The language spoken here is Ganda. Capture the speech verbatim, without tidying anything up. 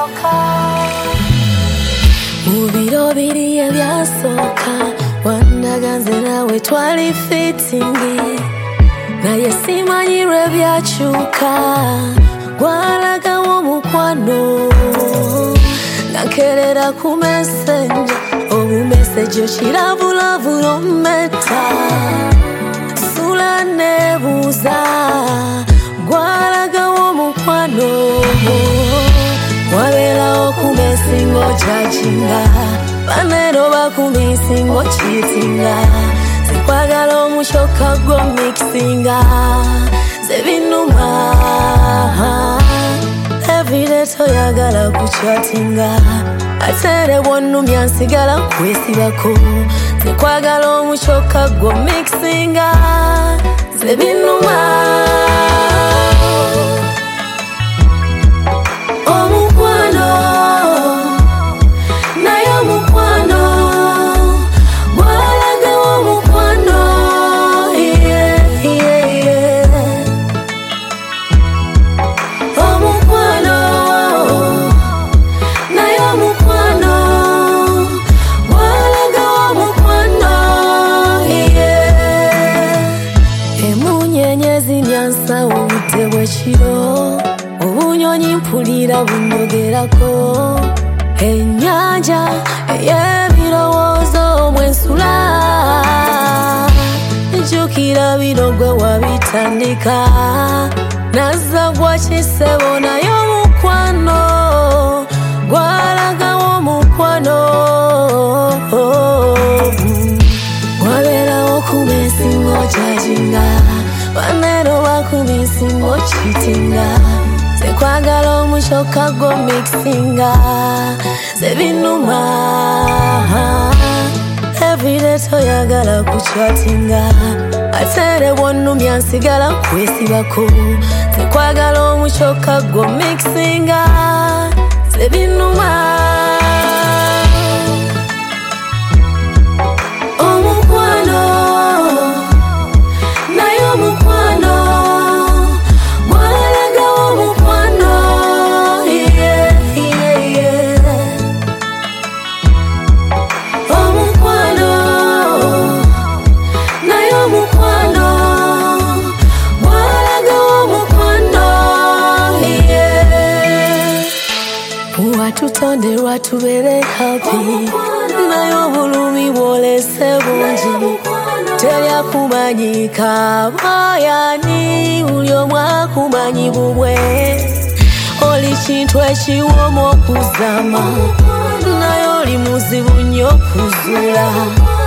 byasooka mu biro biri ebyasooka wandaga nze nawe twali fitingi naye simanyi lwe byakyuka gwalagawo omukwano nakerera ku mesenja obumesejo kiravulavulo mmetta sula nebuuza gwalagawo omukwano wabeerawo ku mesingo kyakinga banero bakumisingo kitinga zikwagala omushoka gwo mixinga zebinuma everyday toyagala kuchatinga atere bwonnumya nsigala kwesibako zikwagala omushoka gwo mixinga zebinuma omukwano naye omukwano gwalagawo omukwano yeah, yeah, yeah. omukwano naye omukwano gwalagawo omukwano yeah. emunyenyezi myansa obudde bwekiro obunyonyi mpulira bunyogerako ennyanja ey'ebirowoozo mwensula njukira bino gwe wabitandika nazza gwa kisebo naye omukwano gwalagawo omukwano wabeerawo ku misingo kyakinga banero bakumisingo kitinga zekwagala omushoka gwo mixinga zebinuma everyday toyagala kuchatinga atere bwonnumya nsigala kwesibako zekwagala omushoka gwo mixinga zebinuma omukwano naye omukwano tutonderwa tubeere happy naye obulumi bwolese bungi teryakumanyika bayani buli omu akumanyi bubwe oli kintu ekiwooma okuzama naye oli muzibu nnyo okuzuula